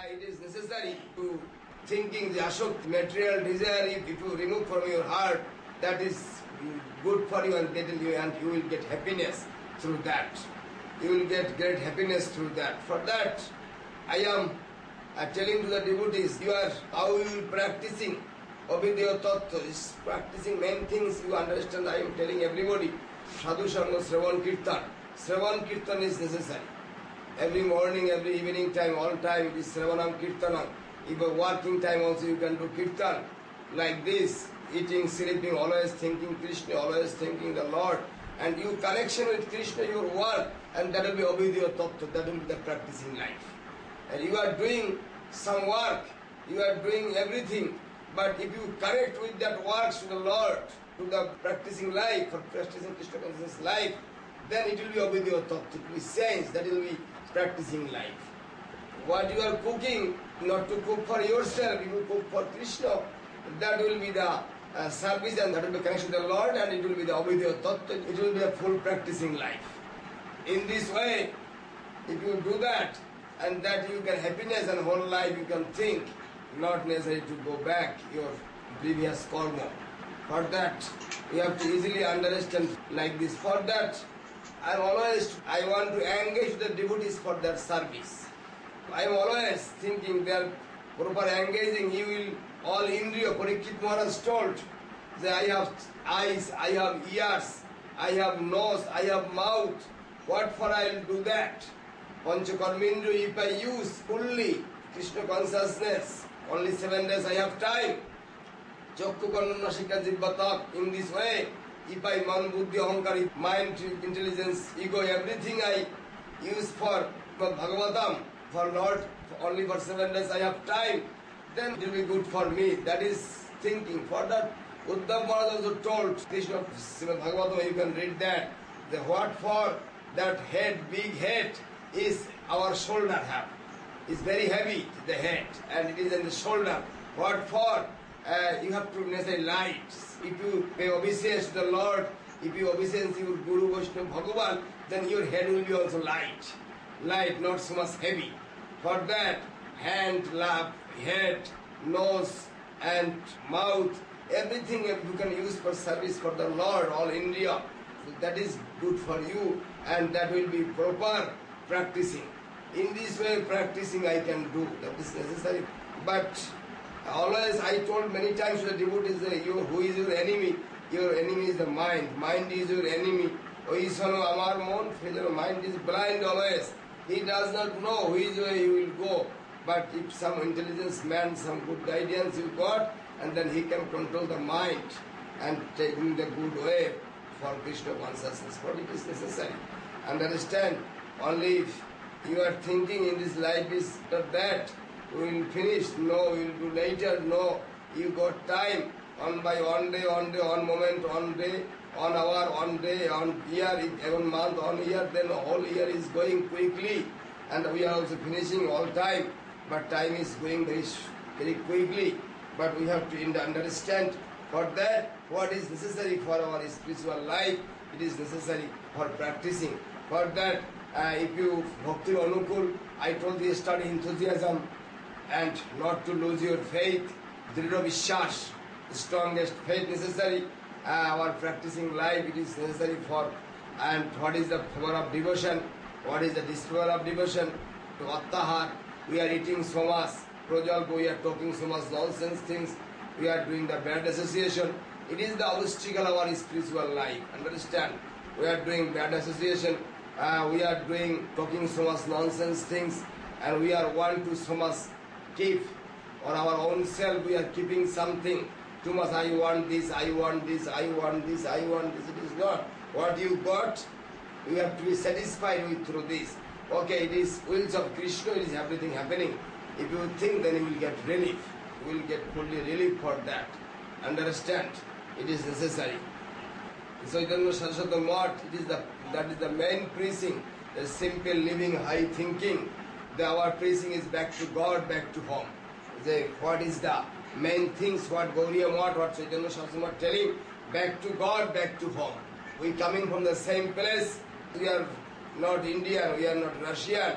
it is necessary to thinking the ashok, material desire, if you remove from your heart, that is good for you and you will get happiness through that. You will get great happiness through that. For that, I am telling to the devotees, how you will practicing Abhidya Tattva, is practicing main things you understand. I am telling everybody, Sadhu Sangha, Shravan Kirtan. Shravan Kirtan is necessary. Every morning, every evening time, all time, it is Shravanam Kirtanam. If a working time also you can do Kirtan. Like this, eating, sleeping, always thinking Krishna, always thinking the Lord. And you connection with Krishna, your work, and that will be Abhidya Tattva, that will be the practicing life. And you are doing some work, you are doing everything, but if you connect with that works to the Lord, to the practicing life, for practicing Krishna consciousness life, then it will be Abhidya Tattva, it will be sense, that will be practicing life. What you are cooking, not to cook for yourself, you cook for Krishna, that will be the service and that will be connection with the Lord, and it will be the Abhidya Tattva, it will be a full practicing life. In this way, if you do that, and that you get happiness and whole life you can think, not necessary to go back your previous karma. For that, you have to easily understand like this. For that, I want to engage the devotees for their service. I am always thinking they are proper engaging, he will, all Indriya, Parikshit Maharaj told, that I have eyes, I have ears, I have nose, I have mouth, what for I will do that? Panchakarmendriya, if I use fully Krishna consciousness, only 7 days I have time. Chakku Karna Nashika Jibbatak, in this way, if I man buddhi ahankar, mind, intelligence, ego, everything I use for Bhagavatam, for Lord, only for 7 days I have time, then it will be good for me. That is thinking. For that, Uddhav Maharaj also told Krishna Bhagavatam, you can read that. The what for that head, big head, is our shoulder have. It's very heavy, the head, and it is in the shoulder. What for? You have to necessarily light. If you pay obeisance to the Lord, if you obeisance your Guru Vaishnava Bhagavan, then your head will be also light. Light, not so much heavy. For that, hand, lap, head, nose, and mouth, everything you can use for service for the Lord, all India. So that is good for you, and that will be proper practicing. In this way, practicing I can do, that is necessary. But always I told many times to the devotees, who is your enemy? Your enemy is the mind. Mind is your enemy. Oisano amar mon, mind is blind always. He does not know which way he will go. But if some intelligence man, some good guidance you got, and then he can control the mind and taking the good way for Krishna consciousness. What it is necessary. Understand, only if you are thinking in this life is that, we will finish, no, we will do later, no, you got time, on by one day, one moment, one day, 1 hour, 1 day, 1 year, even month, 1 year, then the whole year is going quickly, and we are also finishing all time, but time is going very quickly, but we have to understand for that what is necessary for our spiritual life, it is necessary for practicing. For that, if you Bhakti Anukul, I told you study enthusiasm and not to lose your faith, Dridha Vishwas, the strongest faith necessary. Our practicing life, it is necessary for. And what is the favor of devotion? What is the disfavor of devotion? To Attahar, we are eating so much, Projalpa, we are talking so much nonsense things, we are doing the bad association. It is the obstacle of our spiritual life. Understand? We are doing bad association, we are talking so much nonsense things, and we are want to so much keep, or our own self we are keeping something. Too much, I want this, I want this, I want this, I want this. It is not. What you got, you have to be satisfied with through this. Okay, it is wills of Krishna, it is everything happening. If you think, then you will get relief. You will get fully relief for that. Understand? It is necessary. So Chaitanya Saraswati Math, that is the main preaching, the simple living, high thinking. Our preaching is back to God, back to home. What is the main things, what Gauriya Math, what Chaitanya Saraswati Math telling, back to God, back to home. We coming from the same place, we are not Indian, we are not Russian,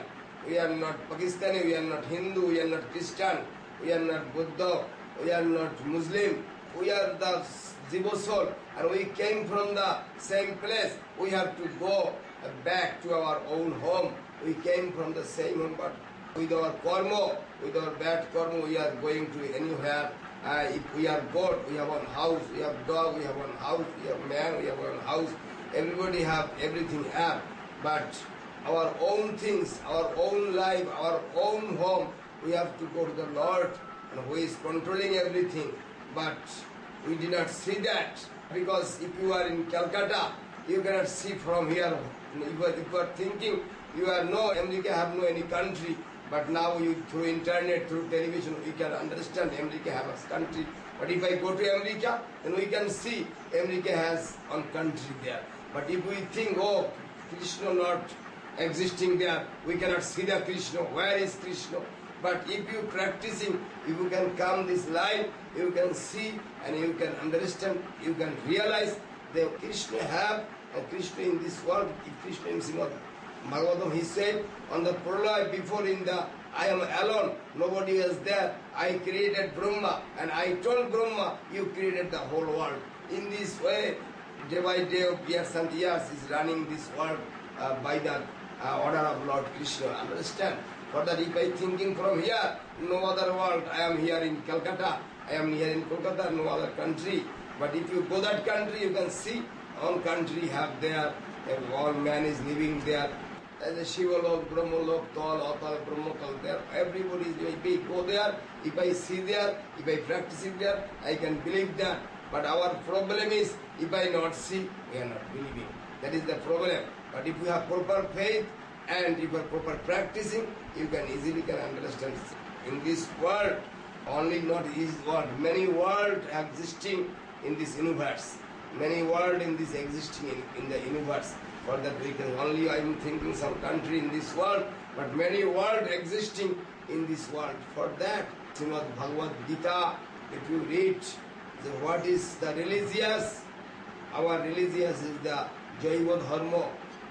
We are not Pakistani, we are not Hindu, we are not Christian, we are not Buddha, we are not Muslim. We are the Jiva soul, and we came from the same place. We have to go back to our own home. We came from the same home, but with our karma, with our bad karma, we are going to anywhere. If we are God, we have one house. We have dog, we have one house. We have man, we have one house. Everybody have everything have, but our own things, our own life, our own home, we have to go to the Lord, and who is controlling everything. But we did not see that, because if you are in Calcutta, you cannot see from here. If you are thinking you are no, America have no any country, but now you through internet, through television, we can understand America have a country. But if I go to America, then we can see America has one country there. But if we think, oh, Krishna not existing there, we cannot see the Krishna. Where is Krishna? But if you practicing, if you can come this line, you can see and you can understand, you can realize that Krishna have a Krishna in this world. If Krishna in Srimad Bhagavatam, he said on the prologue before in the I am alone, nobody is there. I created Brahma, and I told Brahma, you created the whole world. In this way, day by day of years and years is running this world by the order of Lord Krishna. Understand? For that, if I thinking from here, no other world, I am here in Calcutta, I am here in Kolkata, no other country. But if you go that country, you can see all country have there, all man is living there. As a Shiva Lok, Brahma Lok, Tal, Atal, Brahma Tal, there, everybody is, if I go there, if I see there, if I practice it there, I can believe that. But our problem is, if I not see, we are not believing. That is the problem. But if you have proper faith, and if you are proper practicing, you can easily understand. In this world, only not his world, many worlds existing in this universe. Many worlds in this existing in the universe. For that we can only, I am thinking some country in this world, but many worlds existing in this world. For that, Srimad Bhagavad Gita, if you read what is the religious, our religious is the Jaiva Dharma.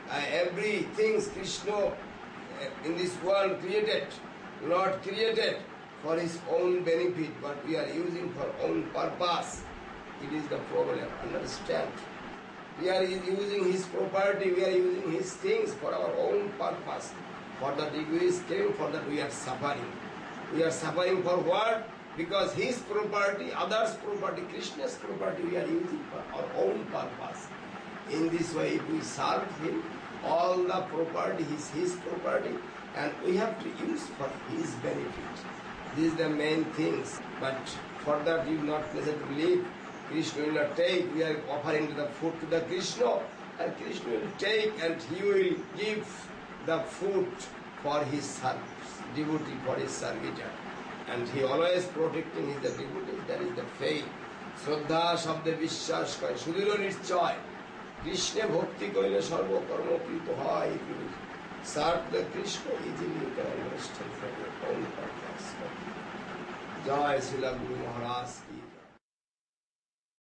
Everything Krishna in this world created, Lord created for his own benefit, but we are using for own purpose. It is the problem. Understand? We are using his property, we are using his things for our own purpose. For that egoist came, for that we are suffering. We are suffering for what? Because his property, others' property, Krishna's property, we are using for our own purpose. In this way, if we serve him, all the property is his property, and we have to use for his benefit. These are the main things. But for that, you not necessarily believe. Krishna will not take. We are offering the food to the Krishna, and Krishna will take, and he will give the food for his service, devotee for his servitor. And he always protecting his devotees. That is the faith. Shraddha Shabda Vishwas Kare Sudhiro Nishchay. Krishna Bhakti Koile Sarva Karma Prito Hai. If you serve the Krishna, easily you can understand for your own purpose. Jai Srila Guru Maharaj Ki